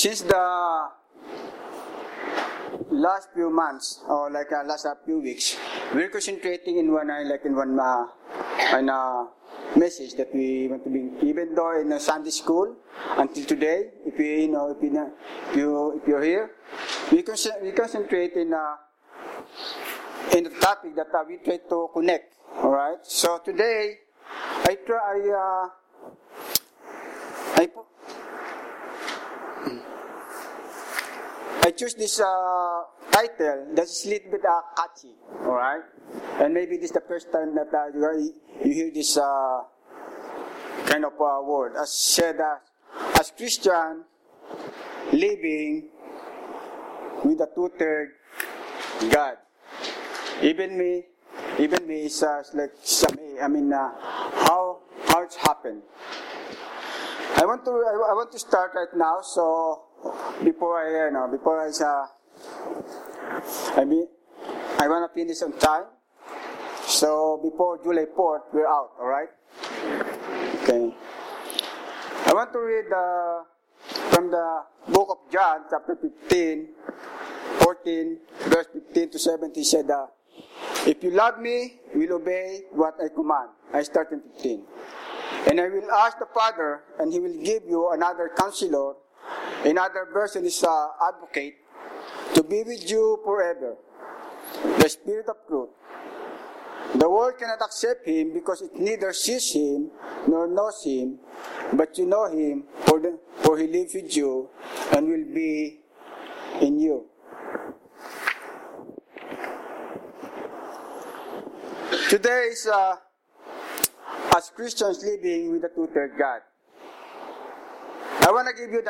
Since the last few months, or like last few weeks, we're concentrating in one message that we want to be. Even though in Sunday school until today, if you're here, we concentrate in the topic that we try to connect. All right. So today, I choose this title that's a little bit catchy, all right? And maybe this is the first time that you hear this kind of word. As said, as Christian, living with a two-third God. Even me is like some. I mean, how it's happened. I want to start right now. So before I want to finish on time. So before July 4th, we're out. All right. Okay. I want to read from the book of John, chapter 14, verse 15 to 17. Said, "If you love me, you will obey what I command." I start in 15. "And I will ask the Father, and He will give you another counselor." Another version is advocate, "to be with you forever, the Spirit of truth. The world cannot accept Him because it neither sees Him nor knows Him, but you know Him, for He lives with you and will be in you." Today is as Christians living with the two-third God. I want to give you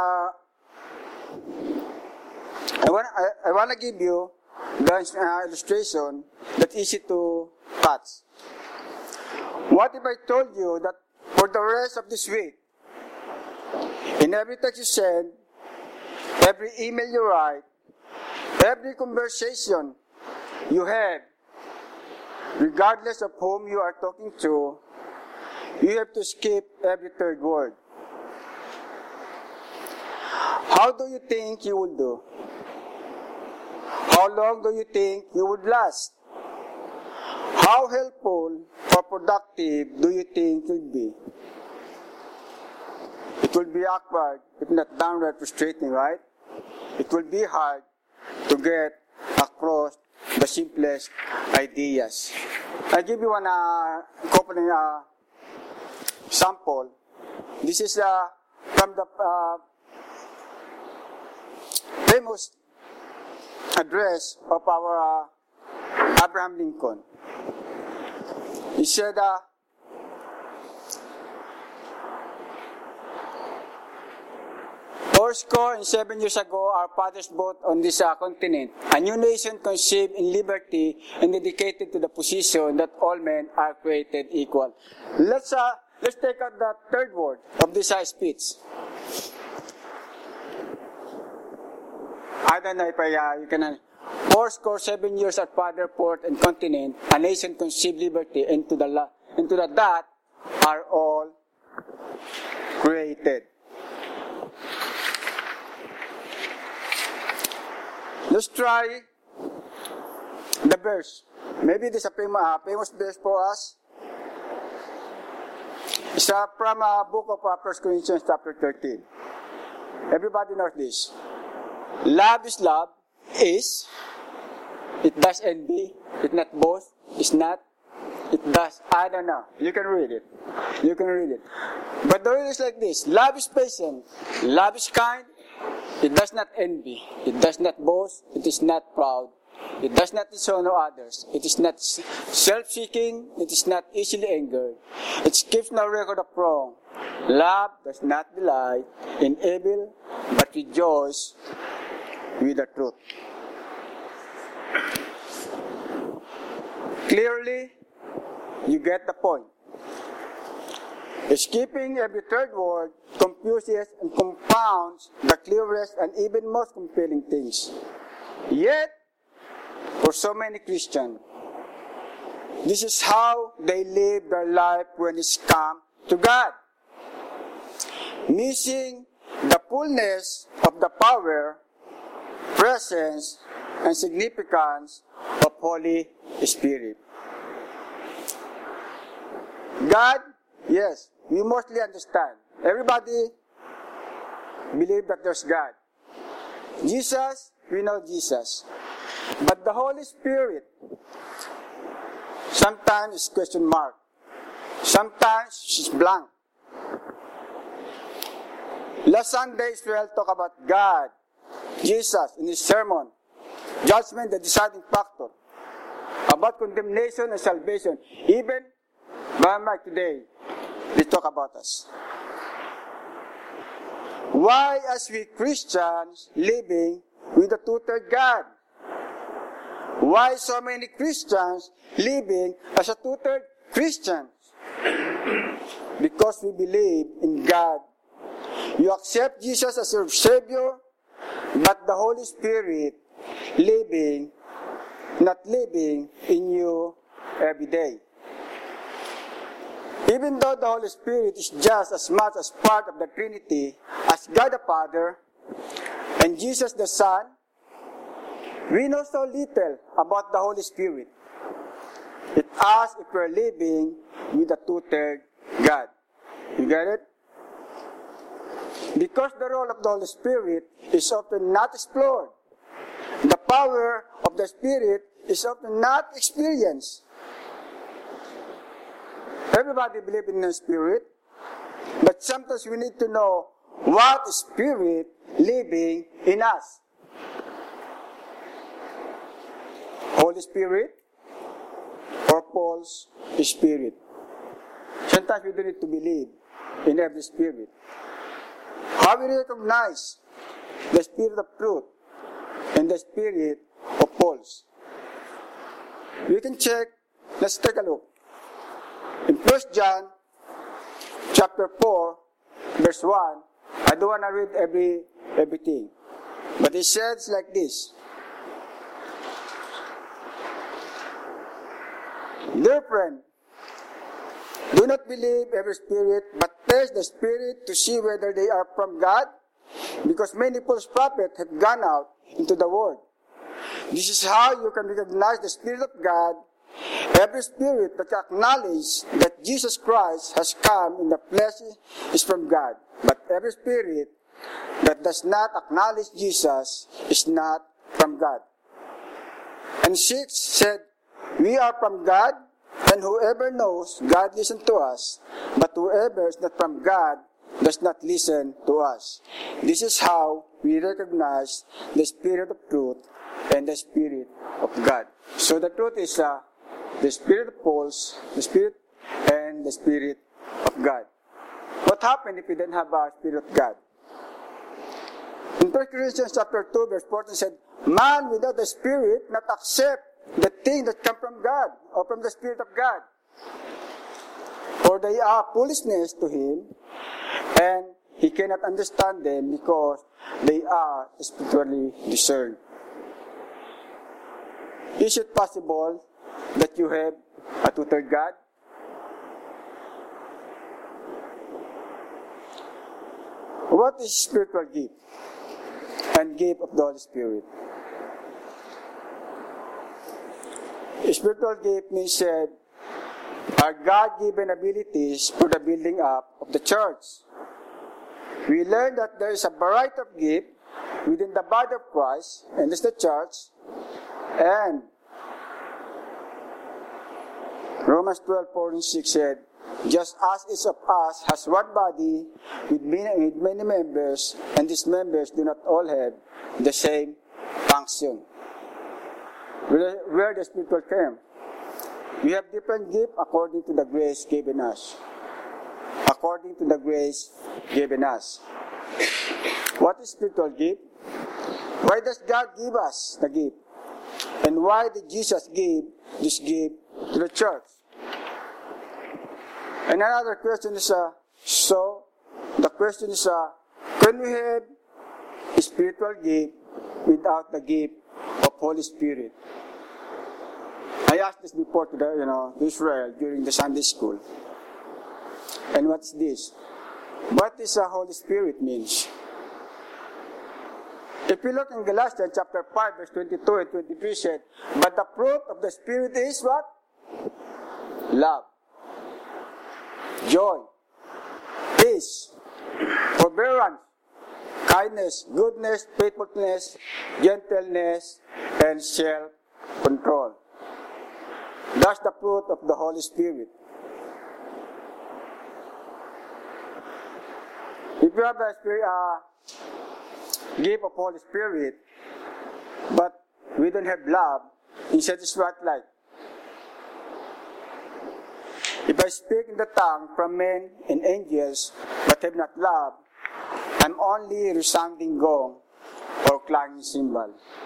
the illustration that's easy to catch. What if I told you that for the rest of this week, in every text you send, every email you write, every conversation you have, regardless of whom you are talking to, you have to skip every third word? How do you think you will do? How long do you think you would last? How helpful or productive do you think you'll be? It will be awkward, if not downright frustrating, right? It will be hard to get across the simplest ideas. I'll give you one couple sample. This is from the famous address of our Abraham Lincoln. He said, "407 years ago, our fathers built on this continent a new nation conceived in liberty and dedicated to the position that all men are created equal." Let's take out the third word of this speech. I don't know if you can. 407 years our father, port, and continent, a nation conceived liberty, and to the that are all created. Let's try the verse. Maybe this is a famous verse for us. It's from a book of 1 Corinthians chapter 13. Everybody knows this. Love is love. It does envy. It not boast. It's not. It does. I don't know. You can read it. But the word is like this. Love is patient. Love is kind. It does not envy. It does not boast. It is not proud. It does not dishonor others. It is not self-seeking. It is not easily angered. It keeps no record of wrong. Love does not delight in evil, but rejoice with the truth. Clearly, you get the point. Skipping every third word confuses and confounds the clearest and even most compelling things. Yet, for so many Christians, this is how they live their life when it's come to God. Missing the fullness of the power, presence, and significance of Holy Spirit. God, yes, we mostly understand. Everybody believe that there's God. Jesus, we know Jesus. But the Holy Spirit, sometimes it's question mark. Sometimes it's blank. Last Sunday, Israel talked about God, Jesus, in his sermon. Judgment, the deciding factor. About condemnation and salvation. Even by Mike today, they talk about us. Why, as we Christians, living with a two-third God? Why so many Christians living as a two-third Christians? Because we believe in God. You accept Jesus as your Savior, but the Holy Spirit not living in you every day. Even though the Holy Spirit is just as much as part of the Trinity as God the Father and Jesus the Son, we know so little about the Holy Spirit. It asks if we're living with a two-third God. You get it? Because the role of the Holy Spirit is often not explored. The power of the Spirit is often not experienced. Everybody believes in the Spirit, but sometimes we need to know what Spirit living in us. Holy Spirit or Paul's Spirit. Sometimes we don't need to believe in every spirit. How we recognize the Spirit of truth and the Spirit of Paul's? We can check. Let's take a look. In 1 John chapter 4, verse 1, I don't want to read everything. But it says like this. Dear friend, do not believe every spirit, but test the spirit to see whether they are from God, because many false prophets have gone out into the world. This is how you can recognize the Spirit of God. Every spirit that acknowledges that Jesus Christ has come in the flesh is from God. But every spirit that does not acknowledge Jesus is not from God. And 6 said, we are from God, and whoever knows God listens to us, but whoever is not from God does not listen to us. This is how we recognize the Spirit of truth and the Spirit of God. So the truth is the Spirit of Paul's, the Spirit, and the Spirit of God. What happened if we didn't have a Spirit of God? In 1 Corinthians chapter 2, verse 14 said, man without the Spirit not accept the things that come from God or from the Spirit of God. For they are foolishness to him, and he cannot understand them because they are spiritually discerned. Is it possible that you have a two-third God? What is spiritual gift and gift of the Holy Spirit? Spiritual gift means said are God-given abilities for the building up of the church. We learn that there is a variety of gifts within the body of Christ, and this is the church, and Romans 12:4-6 said, just as each of us has one body with many members, and these members do not all have the same function. Where the spiritual came. We have different gifts according to the grace given us. According to the grace given us. What is spiritual gift? Why does God give us the gift? And why did Jesus give this gift to the church? And another question is, can we have a spiritual gift without the gift of Holy Spirit? I asked this before to Israel during the Sunday school. And what's this? What does the Holy Spirit means? If we look in Galatians chapter 5, verse 22 and 23 said, but the fruit of the Spirit is what? Love, joy, peace, forbearance, kindness, goodness, faithfulness, gentleness, and self-control. That's the fruit of the Holy Spirit. If you have the Spirit, gift of Holy Spirit, but we don't have love, instead it's what like? If I speak in the tongue from men and angels, but have not love, I'm only a resounding gong or clanging cymbal.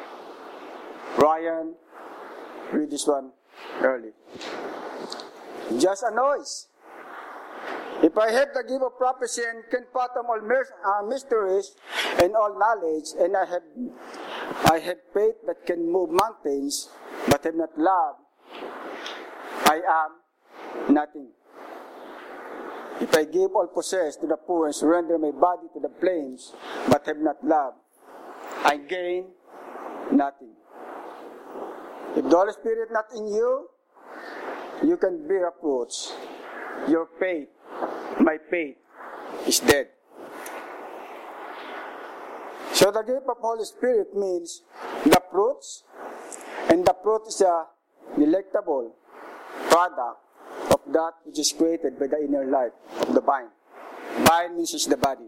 Ryan, read this one early. Just a noise. If I have the gift of prophecy and can fathom all mysteries and all knowledge, and I have faith that can move mountains, but have not love, I am nothing. If I give all possess to the poor and surrender my body to the flames, but have not love, I gain nothing. If the Holy Spirit is not in you, you can bear fruits. Your faith, my faith, is dead. So the gift of Holy Spirit means the fruits, and the fruit is a delectable product of that which is created by the inner life of the vine. Vine means it's the body.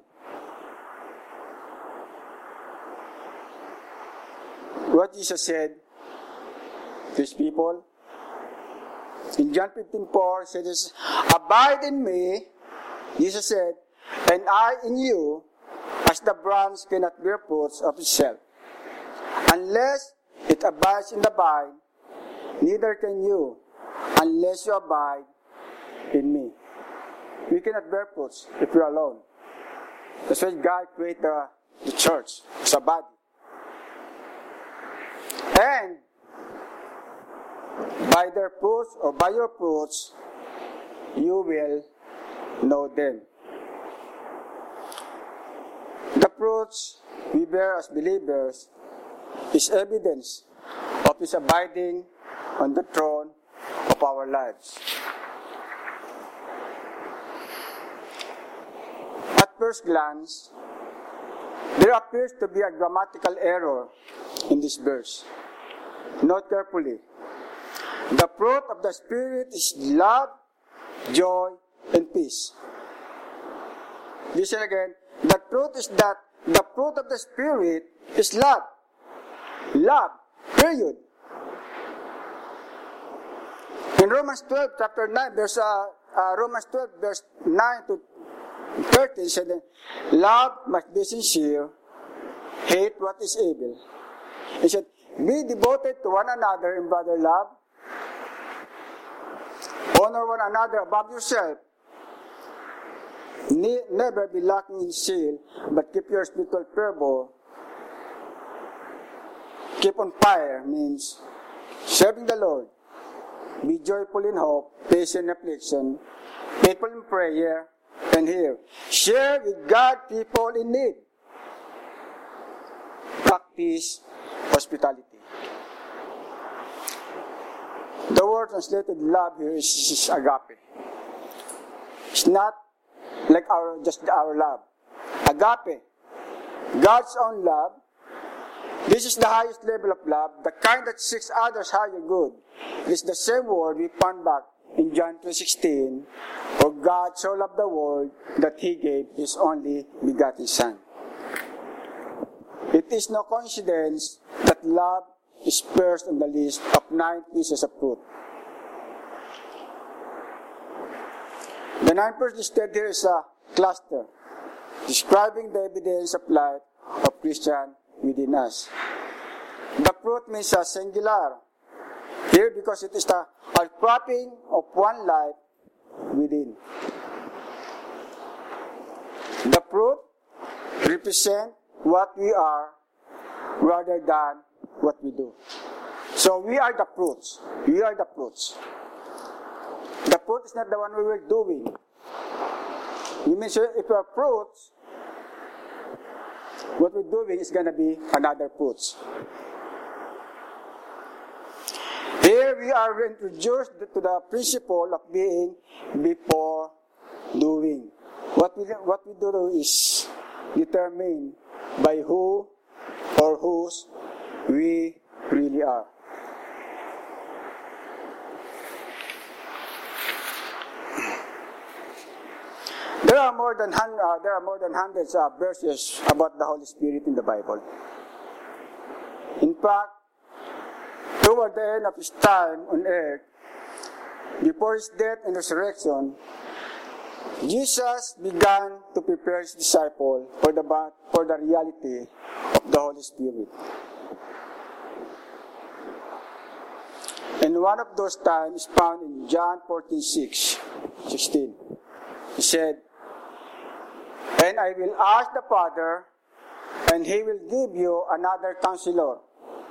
What Jesus said to his people, in John 15:4, he says, abide in me, Jesus said, and I in you, as the branch cannot bear fruits of itself, unless it abides in the vine, neither can you, unless you abide in me. We cannot bear fruits if we're alone. That's why God created the church as a body. And by their fruits or by your fruits, you will know them. The fruits we bear as believers is evidence of His abiding on the throne of our lives. At first glance, there appears to be a grammatical error in this verse. Note carefully. The fruit of the Spirit is love, joy, and peace. Listen again. The truth is that the fruit of the Spirit is love. Love. Period. In Romans 12, chapter 9, there's Romans 12, verse 9 to 13, said, love must be sincere, hate what is evil. He said, be devoted to one another in brotherly love, honor one another above yourself, never be lacking in zeal, but keep your spiritual fervor. Keep on fire means serving the Lord. Be joyful in hope, patient in affliction, faithful in prayer, and here, share with God people in need. Practice hospitality. The word translated love here is agape. It's not like just our love. Agape, God's own love. This is the highest level of love, the kind that seeks others' higher good. It is the same word we found back in John 3:16, for God so loved the world that He gave His only begotten Son. It is no coincidence that love is first on the list of 9 pieces of fruit. The 9 first listed here is a cluster, describing the evidence of life of Christian within us. The fruit means a singular here because it is the outcropping of one life within. The fruit represent what we are rather than what we do. So we are the fruits. We are the fruits. The fruit is not the one we were doing. You mean, so if you are fruits, what we're doing is going to be another fruits. Here we are introduced to the principle of being before doing. What we do is determined by who or whose we really are. There are more than hundreds of verses about the Holy Spirit in the Bible. In fact, toward the end of his time on earth, before his death and resurrection, Jesus began to prepare his disciples for the reality of the Holy Spirit. And one of those times is found in John 14:16. He said, "And I will ask the Father, and he will give you another counselor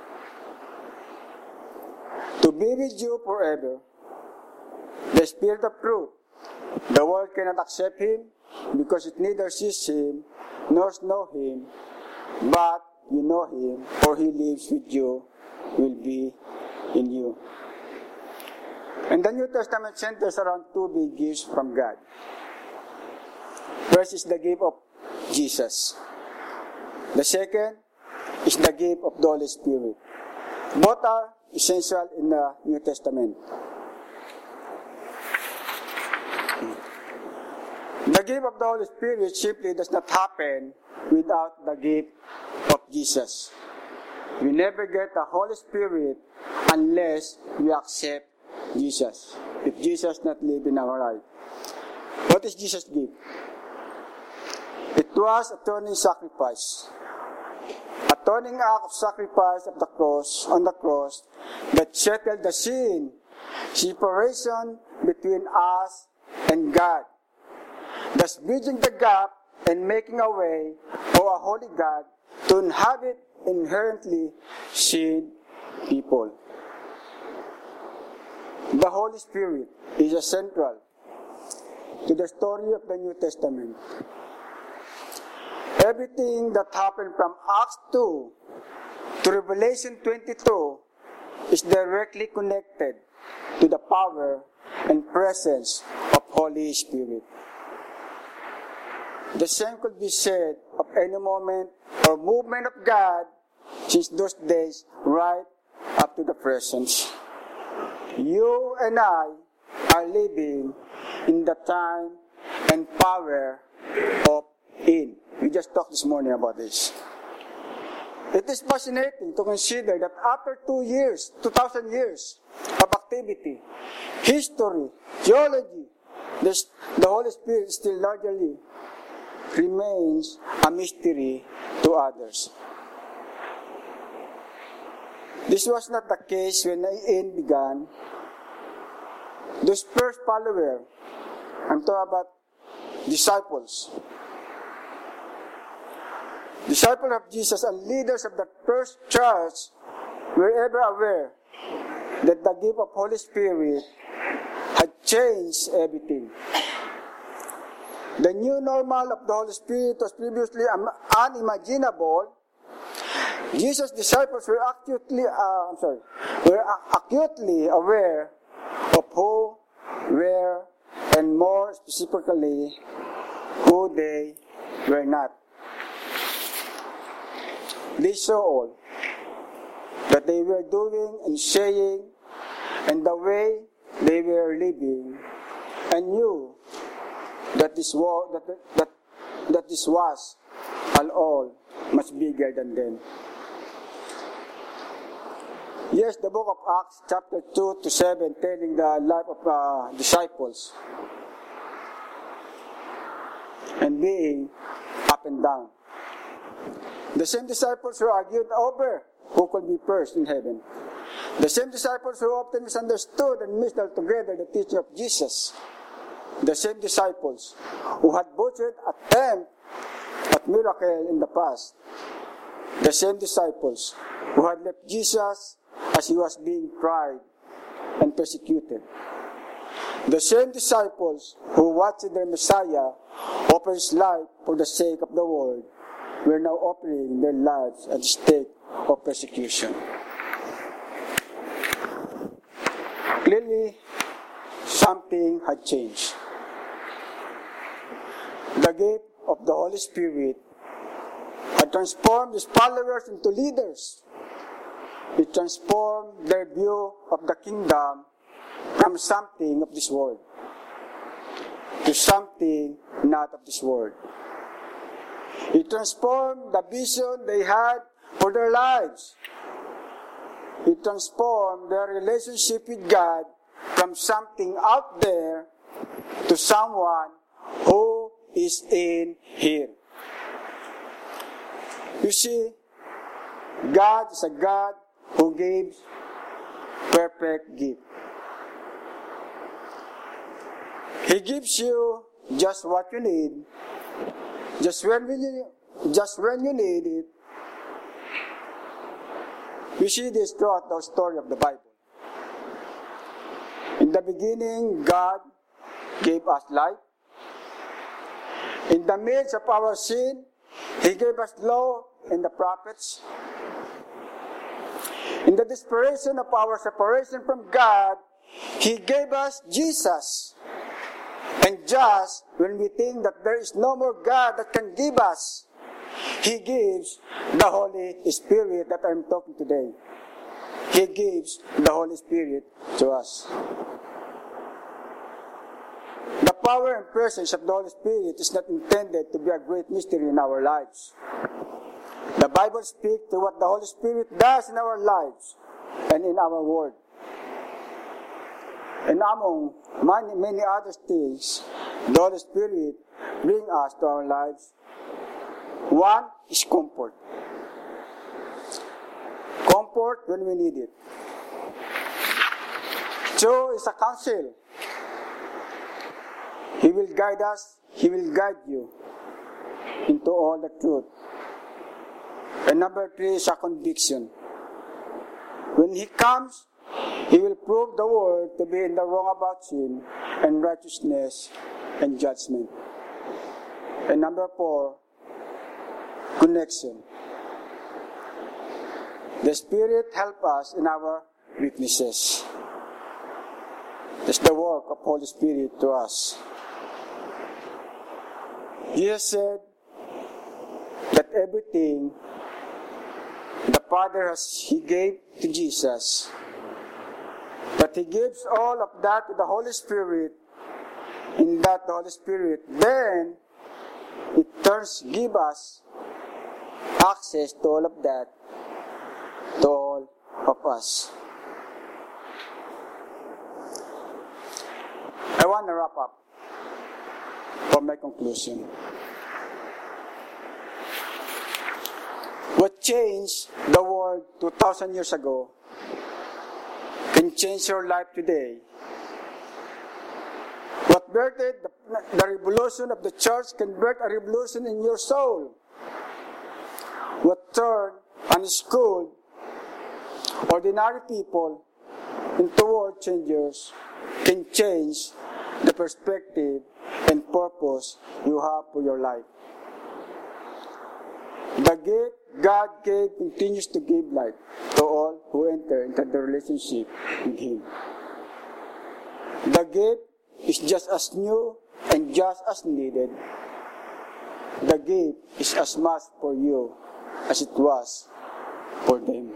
to be with you forever, the Spirit of truth. The world cannot accept him because it neither sees him nor knows him, but you know him, for he lives with you, will be in you." And the New Testament centers around two big gifts from God. First is the gift of Jesus. The second is the gift of the Holy Spirit. Both are essential in the New Testament. The gift of the Holy Spirit simply does not happen without the gift of Jesus. We never get the Holy Spirit unless we accept Jesus. If Jesus not live in our life. What is Jesus' gift? It was atoning sacrifice. Atoning act of sacrifice of the cross, on the cross, that settled the sin, separation between us and God, thus bridging the gap and making a way for a holy God to inhabit inherently sin people. The Holy Spirit is central to the story of the New Testament. Everything that happened from Acts 2 to Revelation 22 is directly connected to the power and presence of Holy Spirit. The same could be said of any moment or movement of God since those days right up to the present. You and I are living in the time and power of in. We just talked this morning about this. It is fascinating to consider that after 2,000 years of activity, history, theology, the Holy Spirit still largely remains a mystery to others. This was not the case when in began. Those first followers, I'm talking about disciples of Jesus and leaders of the first church were ever aware that the gift of Holy Spirit had changed everything. The new normal of the Holy Spirit was previously unimaginable. Jesus' disciples were acutely aware of who, where, and more specifically, who they were not. They saw all that they were doing and saying and the way they were living, and knew that this was all much bigger than them. Yes, the book of Acts, chapter 2 to 7, telling the life of disciples and being up and down. The same disciples who argued over who could be first in heaven. The same disciples who often misunderstood and mixed together the teaching of Jesus. The same disciples who had butchered attempt at miracle in the past. The same disciples who had left Jesus as he was being tried and persecuted. The same disciples who watched their Messiah offer his life for the sake of the world were now offering their lives at the stake of persecution. Clearly, something had changed. The gift of the Holy Spirit had transformed these followers into leaders. It transformed their view of the kingdom from something of this world to something not of this world. It transformed the vision they had for their lives. It transformed their relationship with God from something out there to someone who is in here. You see, God is a God who gives perfect gift. He gives you just what you need, just when you need it. We see this throughout the story of the Bible. In the beginning, God gave us life. In the midst of our sin, He gave us law and the prophets. In the desperation of our separation from God, He gave us Jesus. And just when we think that there is no more God that can give us, He gives the Holy Spirit that I'm talking today. He gives the Holy Spirit to us. The power and presence of the Holy Spirit is not intended to be a great mystery in our lives. The Bible speaks to what the Holy Spirit does in our lives and in our world. And among many other things, the Holy Spirit brings us to our lives. One is comfort. Comfort when we need it. Two is a counsel. He will guide us. He will guide you into all the truth. And number three is a conviction. When He comes, He will prove the world to be in the wrong about sin and righteousness and judgment. And number four, connection. The Spirit helps us in our weaknesses. It's the work of Holy Spirit to us. Jesus said that everything the Father He gave to Jesus, but He gives all of that to the Holy Spirit, in that the Holy Spirit then it give us access to all of that, to all of us. I want to wrap up for my conclusion. What changed the world 2,000 years ago can change your life today. What birthed the revolution of the church can birth a revolution in your soul. What turned unschooled, ordinary people into world changers can change the perspective and purpose you have for your life. The gift God gave continues to give life to all who enter into the relationship with Him. The gift is just as new and just as needed. The gift is as much for you as it was for them.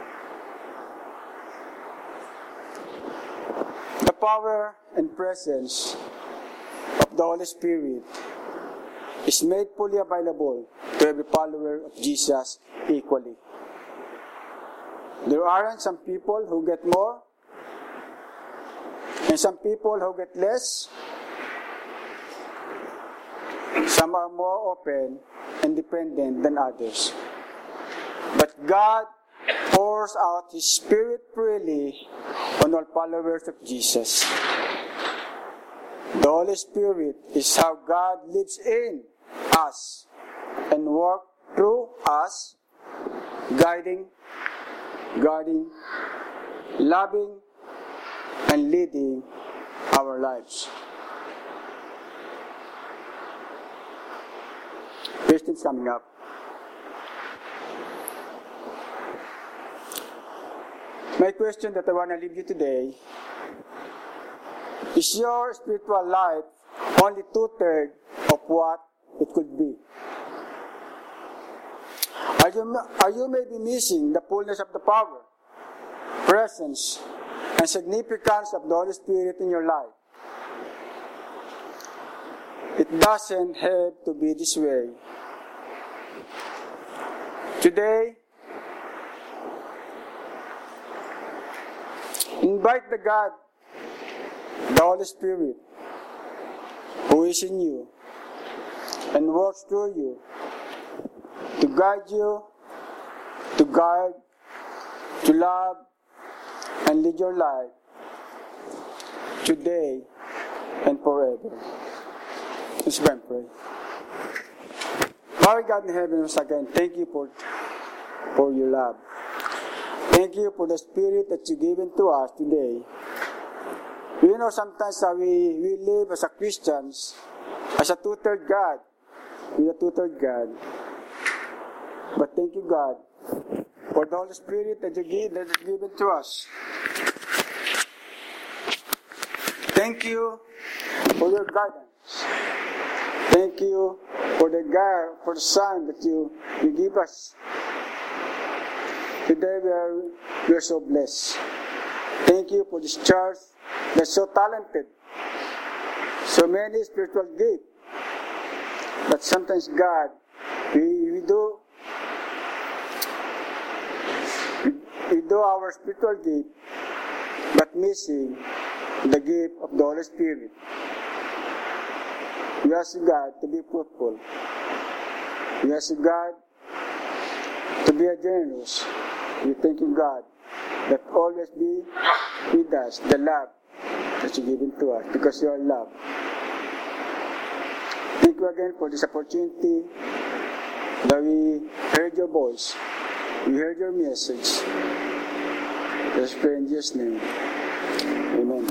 The power and presence of the Holy Spirit is made fully available to every follower of Jesus equally. There aren't some people who get more and some people who get less. Some are more open and dependent than others. But God pours out His Spirit freely on all followers of Jesus. The Holy Spirit is how God lives in us and works through us, guiding, guarding, loving, and leading our lives. Christians coming up. My question that I want to leave you today, is your spiritual life only 2/3 of what it could be? Are you maybe missing the fullness of the power, presence, and significance of the Holy Spirit in your life? It doesn't have to be this way. Today, invite the God, the Holy Spirit, who is in you and works through you, to guide you, to guide, to love, and lead your life today and forever. Let's go and pray. Our God in heaven, once again, thank you for your love. Thank you for the Spirit that you've given to us today. You know, sometimes we live as a Christians, as a 2/3 God, with a 2/3 God. But thank you, God, for the Holy Spirit that you've given to us. Thank you for your guidance. Thank you for the Son that you give us. Today we are so blessed. Thank you for this church that's so talented. So many spiritual gifts. But sometimes, God, we do our spiritual gift, but missing the gift of the Holy Spirit. We ask God to be fruitful. We ask God to be generous. We thank you, God, that always be with us, the love that you given to us, because you are love. Thank you again for this opportunity that we heard your voice. We heard your message. Let's pray in Jesus' name. Amen.